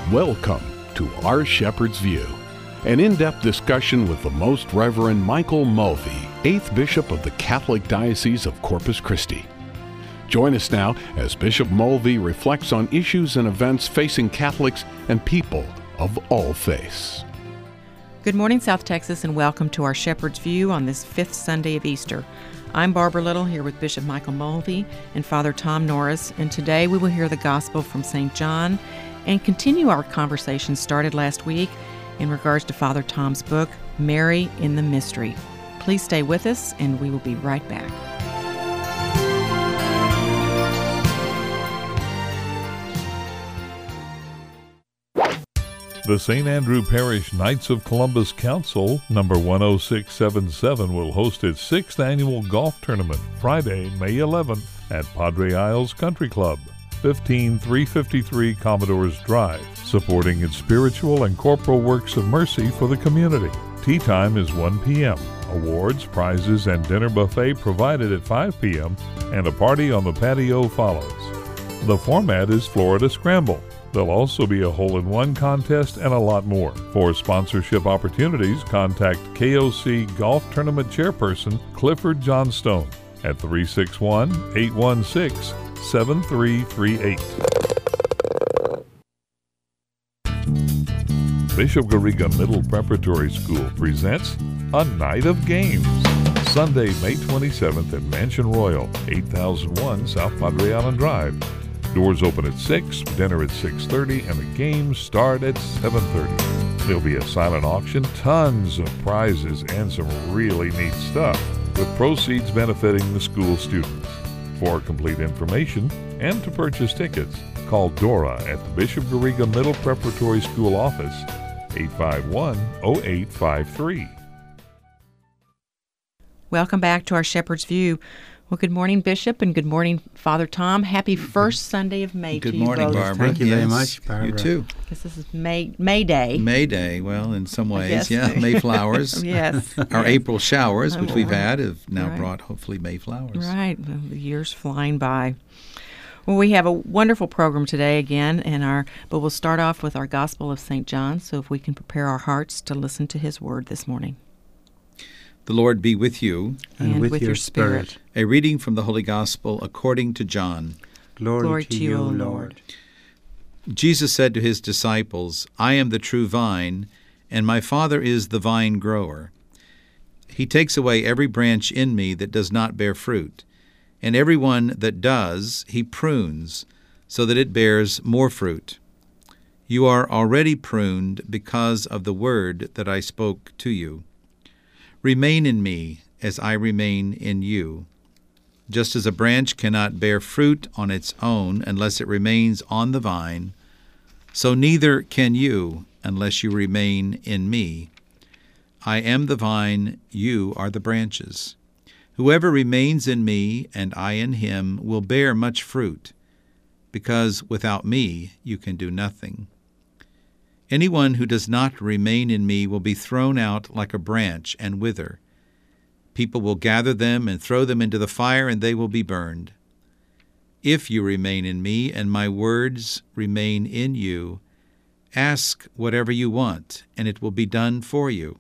Welcome to Our Shepherd's View, an in-depth discussion with the Most Reverend Michael Mulvey, 8th Bishop of the Catholic Diocese of Corpus Christi. Join us now as Bishop Mulvey reflects on issues and events facing Catholics and people of all faiths. Good morning, South Texas, and welcome to Our Shepherd's View on this 5th Sunday of Easter. I'm Barbara Little here with Bishop Michael Mulvey and Father Tom Norris, and today we will hear the Gospel from St. John and continue our conversation started last week in regards to Father Tom's book, Mary in the Mystery. Please stay with us, and we will be right back. The St. Andrew Parish Knights of Columbus Council, number 10677, will host its 6th annual golf tournament Friday, May 11th at Padre Isles Country Club, 15353 Commodores Drive, supporting its spiritual and corporal works of mercy for the community. Tea time is 1 p.m. Awards, prizes, and dinner buffet provided at 5 p.m., and a party on the patio follows. The format is Florida Scramble. There'll also be a hole-in-one contest and a lot more. For sponsorship opportunities, contact KOC Golf Tournament Chairperson Clifford Johnstone at 361-816-7338. Bishop Garriga Middle Preparatory School presents A Night of Games. Sunday, May 27th at Mansion Royal, 8001 South Padre Island Drive. Doors open at 6, dinner at 6:30, and the games start at 7:30. There'll be a silent auction, tons of prizes, and some really neat stuff, with proceeds benefiting the school students. For complete information and to purchase tickets, call Dora at the Bishop Garriga Middle Preparatory School office, 851-0853. Welcome back to Our Shepherd's View. Well, good morning, Bishop, and good morning, Father Tom. Happy first Sunday of May to you both. Good morning, Barbara. Thank you very much, Barbara. You too. This is May Day. May Day, well, in some ways, yeah. Mayflowers. Yes. Our April showers, which we've had, have now Right. brought, hopefully, Mayflowers. Right. Well, the year's flying by. Well, we have a wonderful program today again, but we'll start off with our Gospel of St. John, so if we can prepare our hearts to listen to his word this morning. The Lord be with you. And with your spirit. A reading from the Holy Gospel according to John. Glory to you, O Lord. Jesus said to his disciples, I am the true vine, and my Father is the vine grower. He takes away every branch in me that does not bear fruit, and every one that does, he prunes, so that it bears more fruit. You are already pruned because of the word that I spoke to you. Remain in me as I remain in you. Just as a branch cannot bear fruit on its own unless it remains on the vine, so neither can you unless you remain in me. I am the vine, you are the branches. Whoever remains in me and I in him will bear much fruit, because without me you can do nothing. Anyone who does not remain in me will be thrown out like a branch and wither. People will gather them and throw them into the fire, and they will be burned. If you remain in me and my words remain in you, ask whatever you want, and it will be done for you.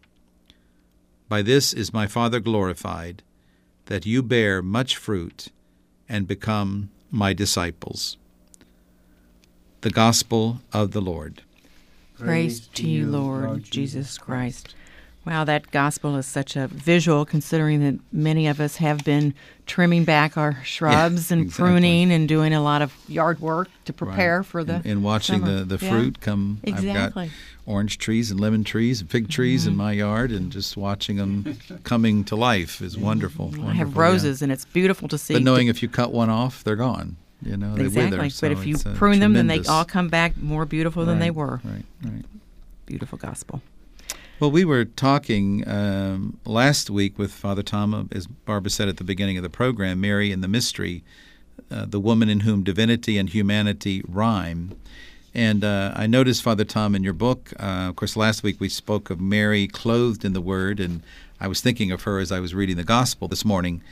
By this is my Father glorified, that you bear much fruit and become my disciples. The Gospel of the Lord. Praise to you, Lord Jesus Christ. Wow, that gospel is such a visual, considering that many of us have been trimming back our shrubs and exactly. pruning and doing a lot of yard work to prepare for the and watching summer. the fruit come. Exactly. I've got orange trees and lemon trees and fig trees in my yard, and just watching them coming to life is wonderful. I have roses, and it's beautiful to see. But knowing if you cut one off, they're gone. You know, they exactly. wither. But if you prune them, then they all come back more beautiful than they were. Right. Beautiful gospel. Well, we were talking last week with Father Tom, as Barbara said at the beginning of the program, Mary in the Mystery, the woman in whom divinity and humanity rhyme. And I noticed, Father Tom, in your book, of course, last week we spoke of Mary clothed in the Word, and I was thinking of her as I was reading the Gospel this morning.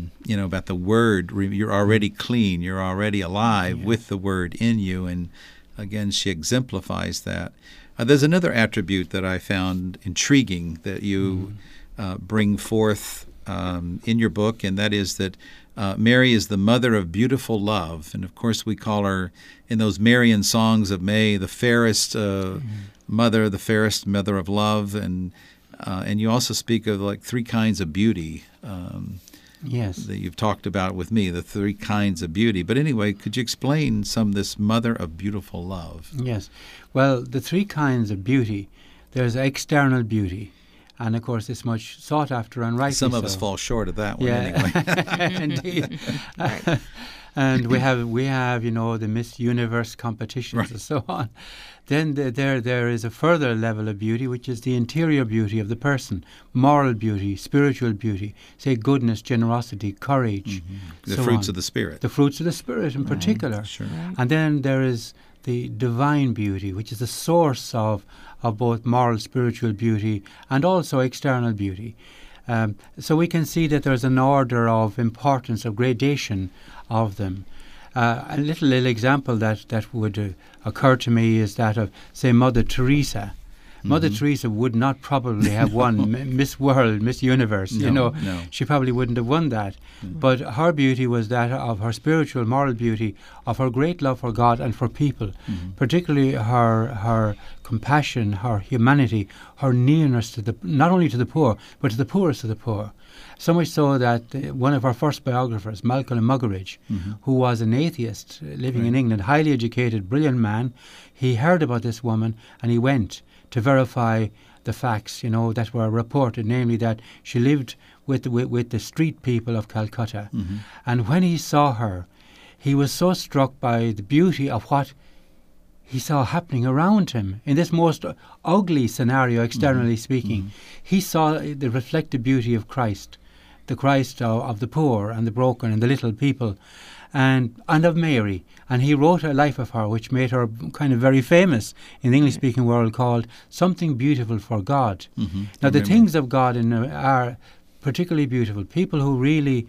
About the Word. You're already clean. You're already alive with the Word in you. And again, she exemplifies that. There's another attribute that I found intriguing that you bring forth in your book, and that is that Mary is the mother of beautiful love. And, of course, we call her, in those Marian songs of May, the fairest mother, the fairest mother of love. And you also speak of like three kinds of beauty. Yes. That you've talked about with me, the three kinds of beauty. But anyway, could you explain some of this mother of beautiful love? Yes. Well, the three kinds of beauty, there's external beauty. And, of course, it's much sought after and rightly Some of so. us fall short of that one anyway. Indeed. And we have, the Miss Universe competitions and so on. Then there is a further level of beauty, which is the interior beauty of the person, moral beauty, spiritual beauty, say goodness, generosity, courage. The fruits of the Spirit. The fruits of the Spirit in particular. Sure. Right. And then there is the divine beauty, which is the source of both moral, spiritual beauty and also external beauty. So we can see that there's an order of importance, of gradation of them. A little example that would occur to me is that of, say, Mother Teresa. Mother Teresa would not probably have won Miss World, Miss Universe. No. She probably wouldn't have won that. But her beauty was that of her spiritual, moral beauty, of her great love for God and for people, particularly her compassion, her humanity, her nearness to not only to the poor, but to the poorest of the poor. So much so that one of our first biographers, Malcolm Muggeridge, who was an atheist living in England, highly educated, brilliant man, he heard about this woman and he went to verify the facts, that were reported, namely that she lived with the street people of Calcutta. And when he saw her, he was so struck by the beauty of what he saw happening around him in this most ugly scenario, externally speaking. He saw the reflected beauty of Christ, the Christ of the poor and the broken and the little people, and of Mary. And he wrote a life of her, which made her kind of very famous in the English-speaking world, called Something Beautiful for God. Now, the things of God are particularly beautiful. People who really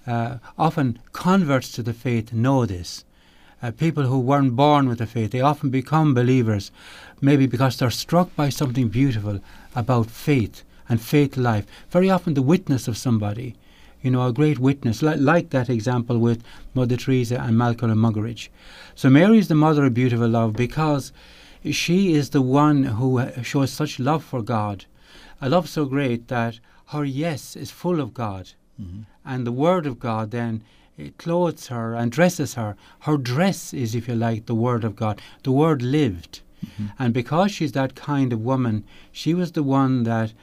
often converts to the faith know this. People who weren't born with the faith, they often become believers, maybe because they're struck by something beautiful about faith and faith life. Very often the witness of somebody, a great witness, like that example with Mother Teresa and Malcolm Muggeridge. So Mary is the mother of beautiful love because she is the one who shows such love for God, a love so great that her yes is full of God. And the Word of God then it clothes her and dresses her. Her dress is, if you like, the Word of God. The Word lived. And because she's that kind of woman, she was the one that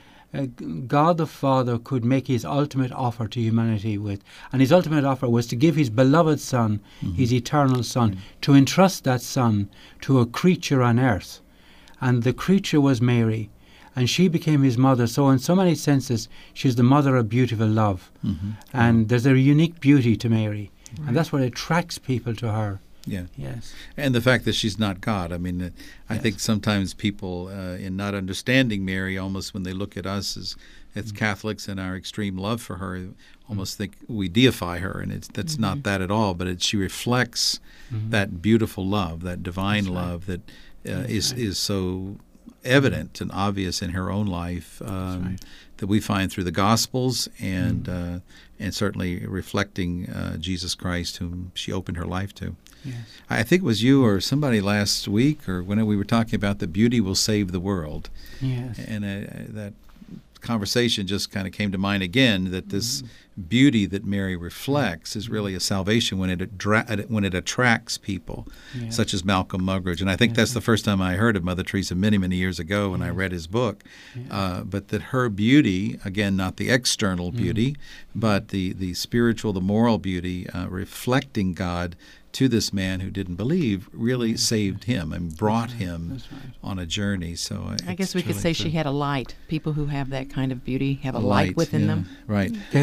God the Father could make his ultimate offer to humanity with. And his ultimate offer was to give his beloved Son, his eternal Son, to entrust that Son to a creature on earth. And the creature was Mary. And she became his mother. So in so many senses, she's the mother of beautiful love. And there's a unique beauty to Mary. And that's what attracts people to her. Yeah. Yes. And the fact that she's not God. I mean, I think sometimes people, in not understanding Mary, almost when they look at us as Catholics and our extreme love for her, almost think we deify her. And that's not that at all. But she reflects that beautiful love, that divine love that is so evident and obvious in her own life that we find through the Gospels and certainly reflecting Jesus Christ, whom she opened her life to. Yes. I think it was you or somebody last week or when we were talking about that beauty will save the world. Yes. And that conversation just kind of came to mind again, that this beauty that Mary reflects is really a salvation when it attracts people, such as Malcolm Muggeridge. And I think that's the first time I heard of Mother Teresa many, many years ago when I read his book. But that her beauty, again, not the external beauty, but the spiritual, the moral beauty, reflecting God to this man who didn't believe, really saved him and brought him on a journey. So I guess we could say true. she had a light. People who have that kind of beauty have a light within them. Right. They have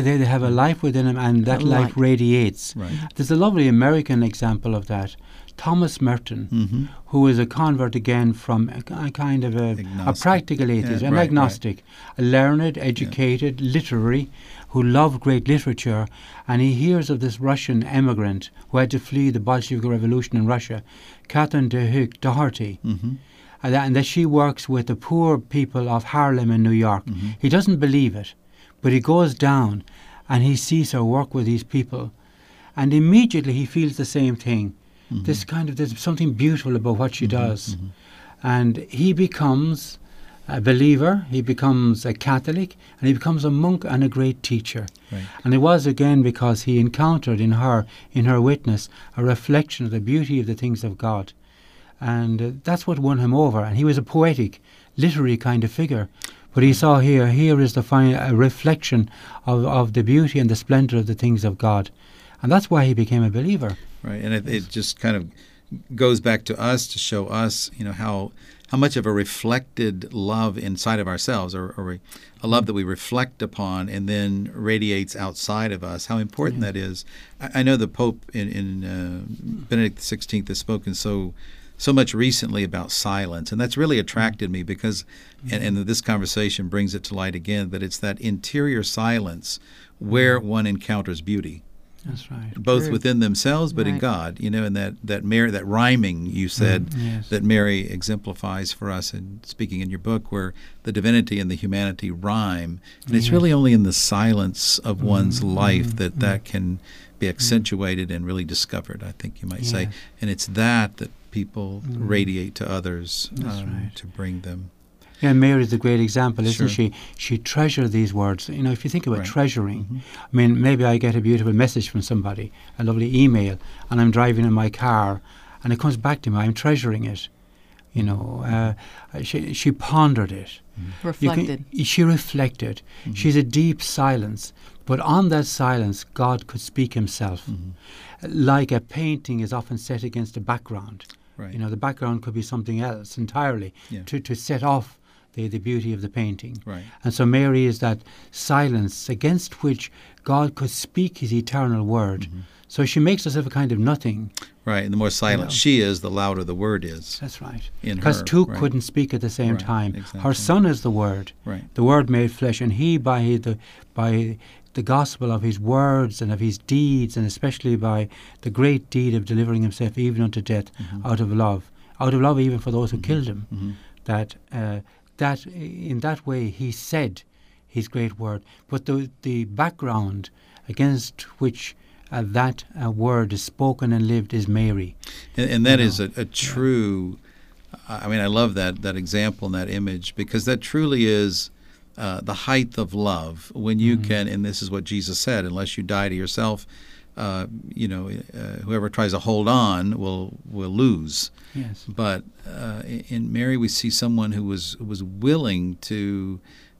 a life within him, and that life radiates. Right. There's a lovely American example of that. Thomas Merton, who is a convert again from a kind of a practical atheist, an agnostic, a learned, educated, literary, who loved great literature, and he hears of this Russian emigrant who had to flee the Bolshevik Revolution in Russia, Catherine Doherty, and that she works with the poor people of Harlem in New York. He doesn't believe it, but he goes down and he sees her work with these people, and immediately he feels the same thing. There's something beautiful about what she does. And he becomes a believer, he becomes a Catholic, and he becomes a monk and a great teacher. Right. And it was again because he encountered in her witness, a reflection of the beauty of the things of God. And that's what won him over. And he was a poetic, literary kind of figure. But he saw here is a reflection of the beauty and the splendor of the things of God. And that's why he became a believer. Right, and it just kind of goes back to us to show us, how much of a reflected love inside of ourselves, or a love that we reflect upon and then radiates outside of us, how important that is. I know the Pope in Benedict XVI has spoken so much recently about silence, and that's really attracted me because, and this conversation brings it to light again, that it's that interior silence where one encounters beauty. That's right. Both within themselves, but in God, and that rhyming you said that Mary exemplifies for us, and speaking in your book, where the divinity and the humanity rhyme, and it's really only in the silence of one's life that can be accentuated and really discovered, I think you might say, and it's that people radiate to others to bring them. Yeah, Mary's a great example, isn't she? She treasured these words. If you think about treasuring, I mean, maybe I get a beautiful message from somebody, a lovely email, and I'm driving in my car, and it comes back to me. I'm treasuring it. She pondered it. Reflected. She reflected. She's a deep silence, but on that silence, God could speak himself. Like a painting is often set against a background. Right. The background could be something else entirely to set off the beauty of the painting. Right. And so Mary is that silence against which God could speak his eternal word. So she makes herself a kind of nothing. Right, and the more silent she is, the louder the word is. That's right. Because two couldn't speak at the same time. Exactly. Her Son is the Word. Right. The Word made flesh, and he by the gospel of his words and of his deeds, and especially by the great deed of delivering himself even unto death out of love even for those who killed him, that in that way he said his great word. But the background against which that word is spoken and lived is Mary. And that is a true, I mean, I love that example and that image, because that truly is the height of love, when you can, and this is what Jesus said, unless you die to yourself, whoever tries to hold on will lose. Yes. But in Mary, we see someone who was willing to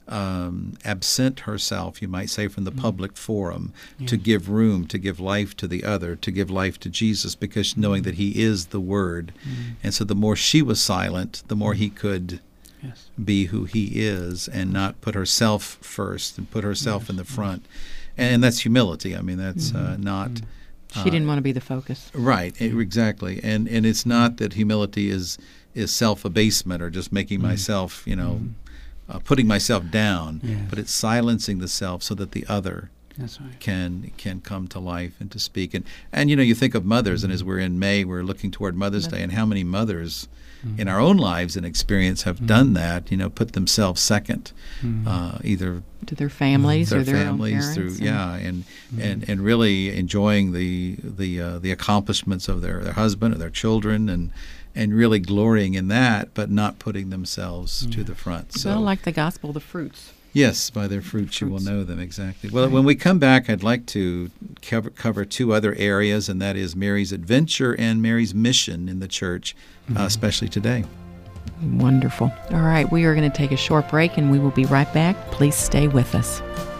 absent herself, you might say, from the public forum, to give room, to give life to the other, to give life to Jesus, because knowing that he is the Word. And so the more she was silent, the more he could be who he is, and not put herself first and put herself in the front. And that's humility. I mean, that's not... She didn't want to be the focus. Right, exactly. And it's not that humility is self-abasement or just making myself, putting myself down, but it's silencing the self so that the other can come to life and to speak. And you think of mothers, and as we're in May, we're looking toward Mother's Day, and how many mothers in our own lives and experience have done that, put themselves second, either to their families or their families, own parents, and really enjoying the accomplishments of their husband or their children, and really glorying in that, but not putting themselves to the front. So, like the gospel, the fruits. Yes, by their fruits you will know them, exactly. Well, when we come back, I'd like to cover two other areas, and that is Mary's adventure and Mary's mission in the church, especially today. Wonderful. All right, we are going to take a short break, and we will be right back. Please stay with us.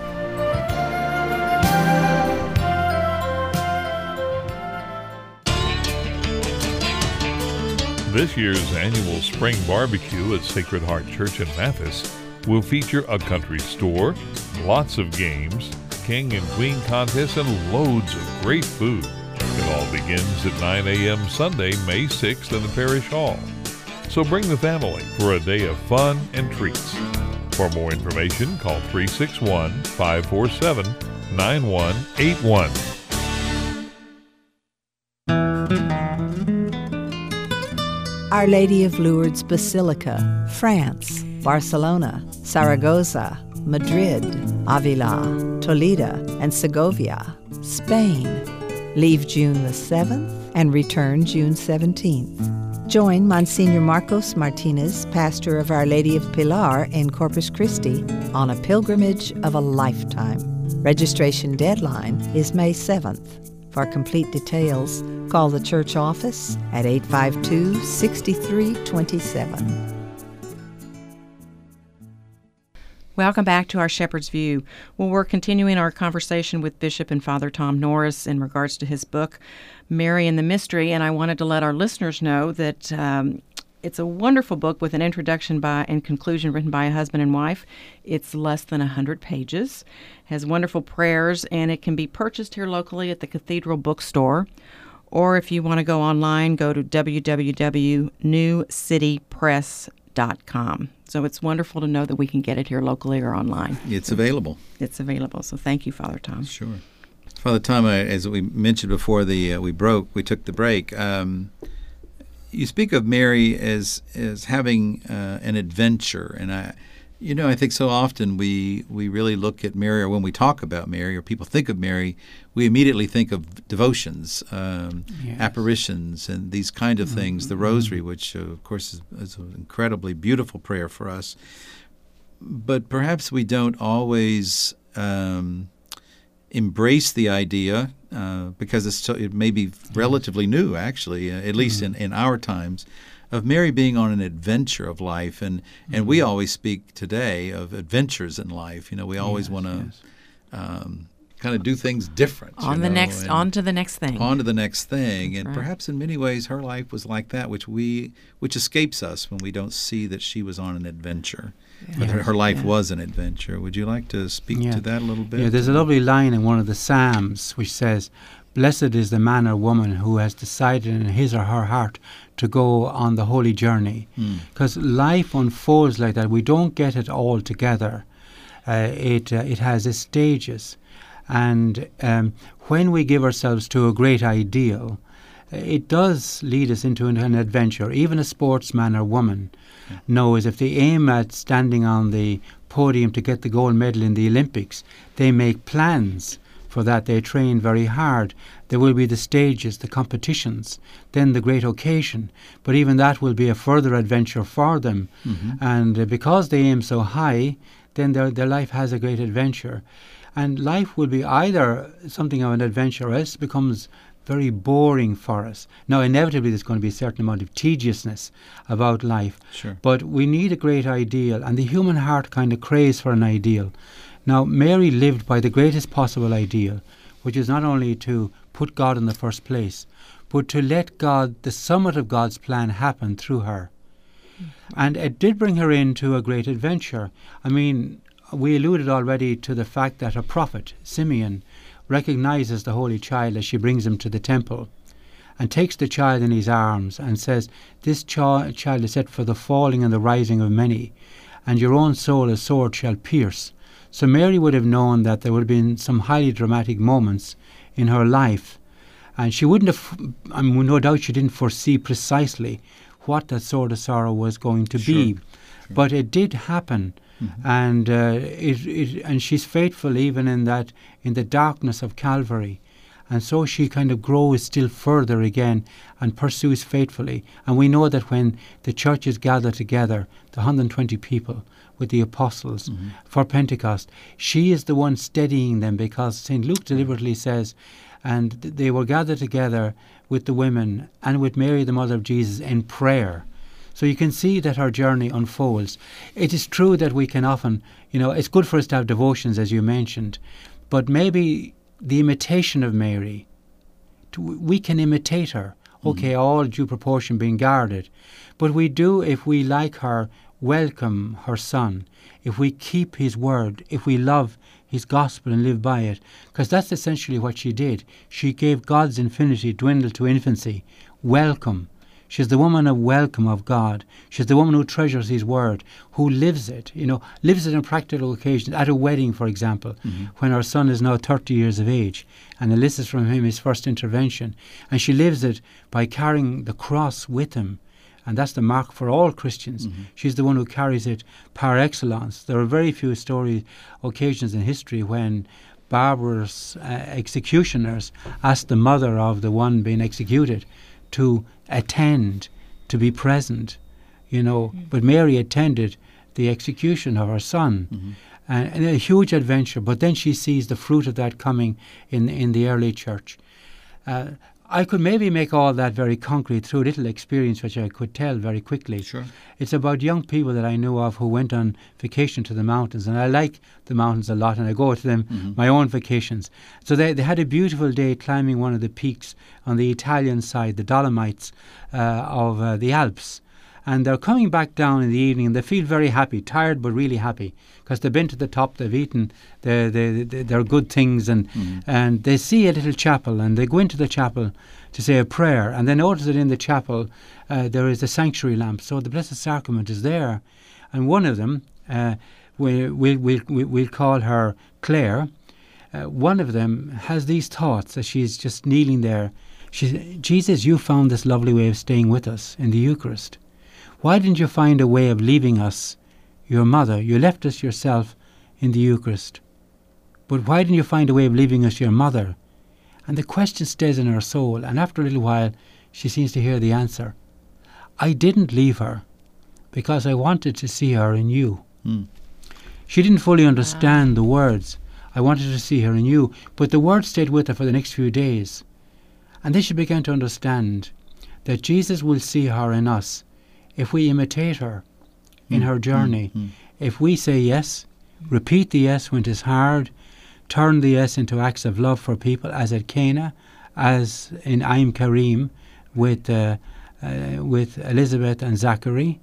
This year's annual spring barbecue at Sacred Heart Church in Mathis will feature a country store, lots of games, King and Queen contests, and loads of great food. It all begins at 9 a.m. Sunday, May 6th in the Parish Hall. So bring the family for a day of fun and treats. For more information, call 361-547-9181. Our Lady of Lourdes Basilica, France, Barcelona, Zaragoza, Madrid, Avila, Toledo, and Segovia, Spain. Leave June the 7th and return June 17th. Join Monsignor Marcos Martinez, pastor of Our Lady of Pilar in Corpus Christi, on a pilgrimage of a lifetime. Registration deadline is May 7th. For complete details, call the church office at 852-6327. Welcome back to our Shepherd's View. Well, we're continuing our conversation with Bishop and Father Tom Norris in regards to his book, Mary and the Mystery, and I wanted to let our listeners know that it's a wonderful book with an introduction and conclusion written by a husband and wife. It's less than 100 pages, has wonderful prayers, and it can be purchased here locally at the Cathedral Bookstore. Or if you want to go online, go to www.newcitypress.com. So it's wonderful to know that we can get it here locally or online. It's available. It's available. So thank you, Father Tom. Sure. Father Tom, as we mentioned before we took the break, you speak of Mary as having an adventure. And I think so often we really look at Mary, or when we talk about Mary, or people think of Mary, we immediately think of devotions, apparitions, and these kind of things, the Rosary, which, of course, is an incredibly beautiful prayer for us. But perhaps we don't always embrace the idea, because it may be relatively new, actually, at least in our times, of Mary being on an adventure of life. And we always speak today of adventures in life. We always want to kind of do things different. On to the next thing. On to the next thing. And perhaps in many ways her life was like that, which escapes us when we don't see that she was on an adventure. But her life was an adventure. Would you like to speak to that a little bit? Yeah, there's a lovely line in one of the Psalms which says, "Blessed is the man or woman who has decided in his or her heart to go on the holy journey." Because life unfolds like that. We don't get it all together. It has its stages. And when we give ourselves to a great ideal, it does lead us into an adventure. Even a sportsman or woman knows if they aim at standing on the podium to get the gold medal in the Olympics, they make plans for that. They train very hard. There will be the stages, the competitions, then the great occasion. But even that will be a further adventure for them. And because they aim so high, then their life has a great adventure. And life will be either something of an adventure, or else it becomes very boring for us. Now, inevitably, there's going to be a certain amount of tediousness about life. Sure. But we need a great ideal, and the human heart kind of craves for an ideal. Now, Mary lived by the greatest possible ideal, which is not only to put God in the first place, but to let God, the summit of God's plan, happen through her. And it did bring her into a great adventure. I mean, we alluded already to the fact that a prophet, Simeon, recognizes the Holy Child as she brings him to the temple, and takes the child in his arms and says, "This child is set for the falling and the rising of many, and your own soul a sword shall pierce." So Mary would have known that there would have been some highly dramatic moments in her life, and she wouldn't have, no doubt she didn't foresee precisely what that sword of sorrow was going to be. Sure. But it did happen. And and she's faithful even in the darkness of Calvary, and so she kind of grows still further again and pursues faithfully. And we know that when the churches gather together, the 120 people with the apostles for Pentecost, she is the one steadying them, because St. Luke deliberately says, and they were gathered together with the women and with Mary, the mother of Jesus, in prayer. So you can see that her journey unfolds. It is true that we can often, it's good for us to have devotions, as you mentioned, but maybe the imitation of Mary, we can imitate her. Okay, all due proportion being guarded. But we do, if we like her, welcome her son, if we keep his word, if we love his gospel and live by it, because that's essentially what she did. She gave God's infinity dwindle to infancy. Welcome. She's the woman of welcome of God. She's the woman who treasures his word, who lives it, lives it on practical occasions, at a wedding, for example, when her son is now 30 years of age, and elicits from him his first intervention. And she lives it by carrying the cross with him. And that's the mark for all Christians. She's the one who carries it par excellence. There are very few occasions in history when barbarous executioners asked the mother of the one being executed to attend, to be present, But Mary attended the execution of her son. And a huge adventure. But then she sees the fruit of that coming in the early church. I could maybe make all that very concrete through a little experience which I could tell very quickly. Sure. It's about young people that I knew of who went on vacation to the mountains, and I like the mountains a lot, and I go to them my own vacations. So they had a beautiful day climbing one of the peaks on the Italian side, the Dolomites of the Alps. And they're coming back down in the evening, and they feel very happy, tired but really happy, because they've been to the top, they've eaten their good things, and they see a little chapel, and they go into the chapel to say a prayer, and they notice that in the chapel there is a sanctuary lamp, so the Blessed Sacrament is there. And one of them, we'll call her Claire, one of them has these thoughts as she's just kneeling there. She says, Jesus, you found this lovely way of staying with us in the Eucharist. Why didn't you find a way of leaving us, your mother? You left us yourself in the Eucharist. But why didn't you find a way of leaving us, your mother? And the question stays in her soul, and after a little while she seems to hear the answer. I didn't leave her because I wanted to see her in you. She didn't fully understand the words. I wanted to see her in you. But the words stayed with her for the next few days. And then she began to understand that Jesus will see her in us if we imitate her in her journey. If we say yes, repeat the yes when it is hard, turn the yes into acts of love for people, as at Cana, as in I'm Kareem with Elizabeth and Zachary,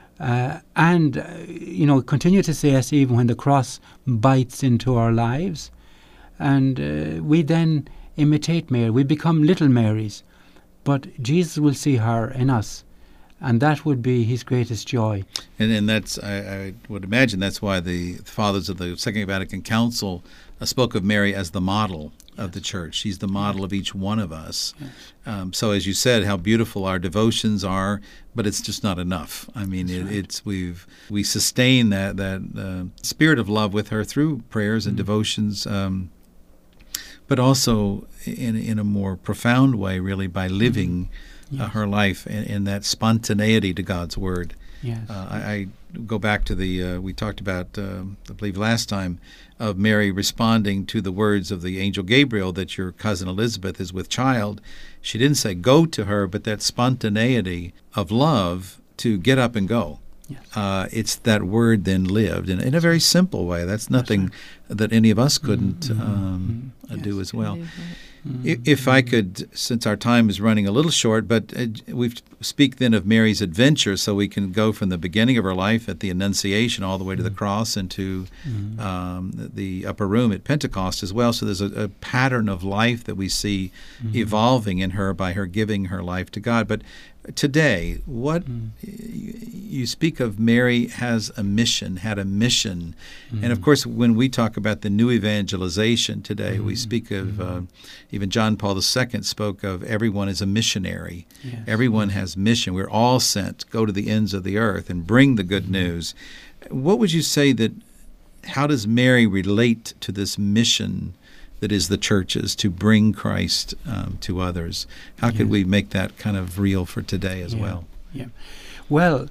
and continue to say yes even when the cross bites into our lives, and we then imitate Mary. We become little Marys, but Jesus will see her in us. And that would be his greatest joy. And that's, I would imagine that's why the fathers of the Second Vatican Council spoke of Mary as the model of the Church. She's the model of each one of us. So as you said, how beautiful our devotions are, but it's just not enough. I mean, we sustain that spirit of love with her through prayers and devotions, but also in a more profound way, really, by living her life in that spontaneity to God's Word. Yes. I go back to we talked about, I believe last time, of Mary responding to the words of the angel Gabriel that your cousin Elizabeth is with child. She didn't say go to her, but that spontaneity of love to get up and go. Yes. It's that word then lived in a very simple way. That's nothing that any of us couldn't do as well. If I could, since our time is running a little short, but we speak then of Mary's adventure, so we can go from the beginning of her life at the Annunciation all the way to the cross and to the upper room at Pentecost as well. So there's a pattern of life that we see evolving in her by her giving her life to God. But today, what you speak of Mary had a mission. And of course, when we talk about the new evangelization today, we speak of, even John Paul II spoke of everyone as a missionary. Yes. Everyone has mission. We're all sent, go to the ends of the earth and bring the good news. What would you say how does Mary relate to this mission that is the church's, to bring Christ to others? How could we make that kind of real for today as well? Yeah. Well,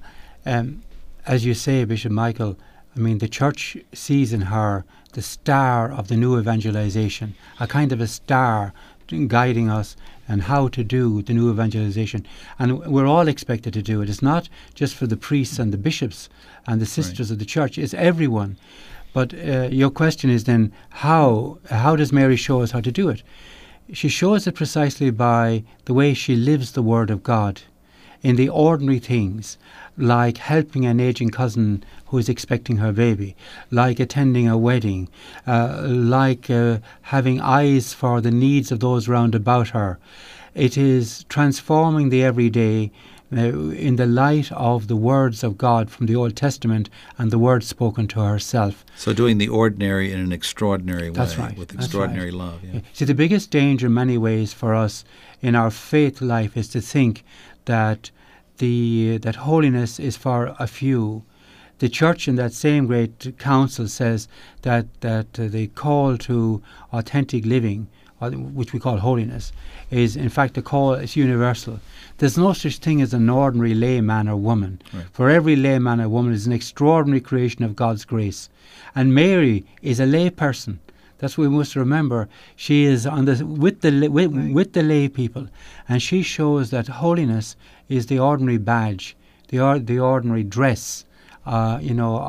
as you say, Bishop Michael, I mean, the church sees in her the star of the new evangelization, a kind of a star guiding us and how to do the new evangelization. And we're all expected to do it. It's not just for the priests and the bishops and the sisters of the church. It's everyone. But your question is then, how does Mary show us how to do it? She shows it precisely by the way she lives the Word of God. in the ordinary things, like helping an aging cousin who is expecting her baby, like attending a wedding, like having eyes for the needs of those round about her. It is transforming the everyday in the light of the words of God from the Old Testament and the words spoken to herself. So doing the ordinary in an extraordinary way. That's right. With extraordinary love. Yeah. See, the biggest danger in many ways for us in our faith life is to think that that holiness is for a few. The church in that same great council says that the call to authentic living, which we call holiness, is in fact the call is universal. There's no such thing as an ordinary layman or woman. Right. For every layman or woman is an extraordinary creation of God's grace. And Mary is a lay person. That's what we must remember. She is with the lay people, and she shows that holiness is the ordinary badge, the ordinary dress, of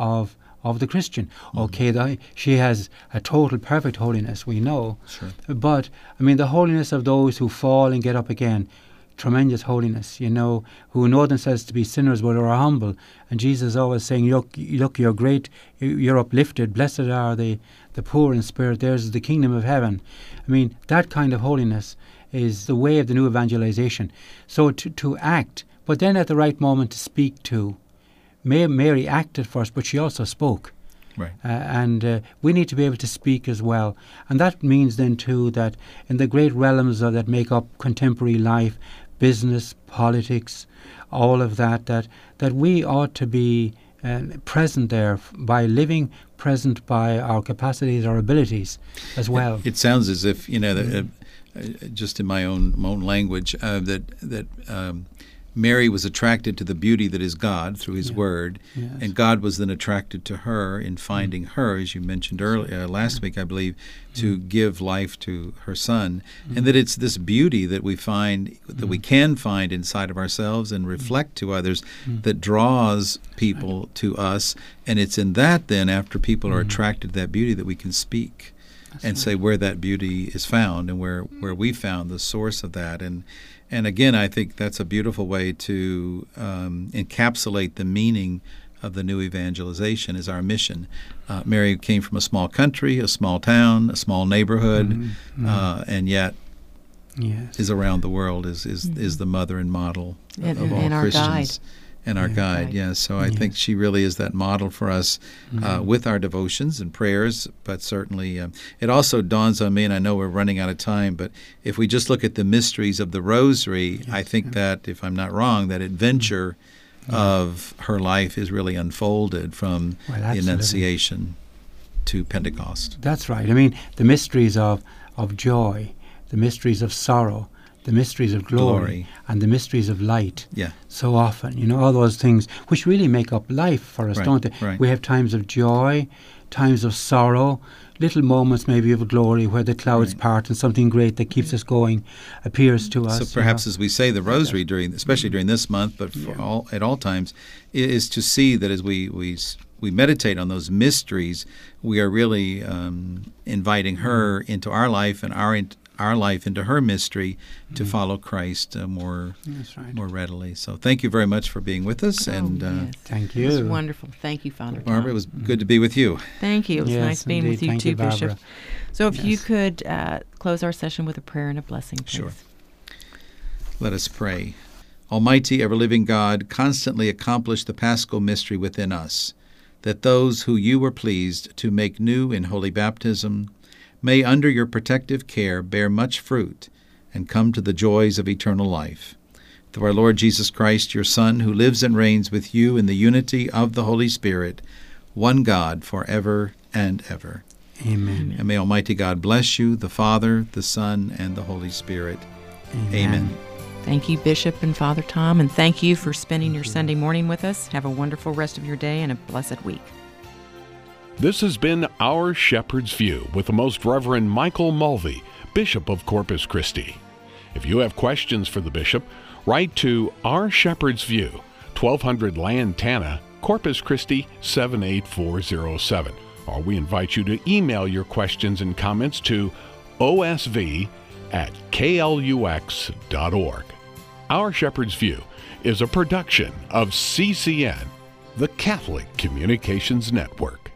the Christian. Okay, she has a total perfect holiness, we know. Sure. But I mean, the holiness of those who fall and get up again, tremendous holiness, who know themselves to be sinners but are humble. And Jesus is always saying, look, you're great, you're uplifted, blessed are the poor in spirit, theirs is the kingdom of heaven. I mean, that kind of holiness is the way of the new evangelization. So to act, but then at the right moment to speak too. Mary acted first, but she also spoke. Right. And we need to be able to speak as well. And that means then too that in the great realms that make up contemporary life, business, politics, all of that we ought to be present there by living present by our capacities, our abilities as well. It sounds as if, just in my own language, that Mary was attracted to the beauty that is God through His Word, yes. And God was then attracted to her in finding her, as you mentioned earlier, last week, I believe, to give life to her Son, and that it's this beauty that we find, that we can find inside of ourselves and reflect to others, that draws people to us, and it's in that then, after people are attracted to that beauty, that we can speak. That's and right. Say where that beauty is found and where we found the source of that. And again, I think that's a beautiful way to encapsulate the meaning of the new evangelization as our mission. Mary came from a small country, a small town, a small neighborhood, and yet is around the world, is the mother and model of all and Christians. Guide. And our guide, yes. So I think she really is that model for us with our devotions and prayers, but certainly it also dawns on me, and I know we're running out of time, but if we just look at the mysteries of the Rosary, I think that, if I'm not wrong, that adventure of her life is really unfolded from the Annunciation to Pentecost. That's right. I mean, the mysteries of joy, the mysteries of sorrow, the mysteries of glory, and the mysteries of light. Yeah. So often, all those things which really make up life for us, don't they? Right. We have times of joy, times of sorrow, little moments maybe of glory where the clouds part and something great that keeps us going appears to us. So perhaps as we say the Rosary, especially during this month, but at all times, is to see that as we meditate on those mysteries, we are really inviting her into our life and our life into her mystery to follow Christ more readily. So thank you very much for being with us. Thank you. It was wonderful. Thank you, Father Tom. Barbara, it was good to be with you. Thank you. It was nice being with you too, Bishop. So if you could close our session with a prayer and a blessing, please. Sure. Let us pray. Almighty, ever-living God, constantly accomplish the Paschal mystery within us, that those who you were pleased to make new in holy baptism may under your protective care bear much fruit and come to the joys of eternal life. Through our Lord Jesus Christ, your Son, who lives and reigns with you in the unity of the Holy Spirit, one God, forever and ever. Amen. And may Almighty God bless you, the Father, the Son, and the Holy Spirit. Amen. Thank you, Bishop and Father Tom, and thank you for spending your Sunday morning with us. Have a wonderful rest of your day and a blessed week. This has been Our Shepherd's View with the Most Reverend Michael Mulvey, Bishop of Corpus Christi. If you have questions for the Bishop, write to Our Shepherd's View, 1200 Lantana, Corpus Christi 78407. Or we invite you to email your questions and comments to osv@klux.org. Our Shepherd's View is a production of CCN, the Catholic Communications Network.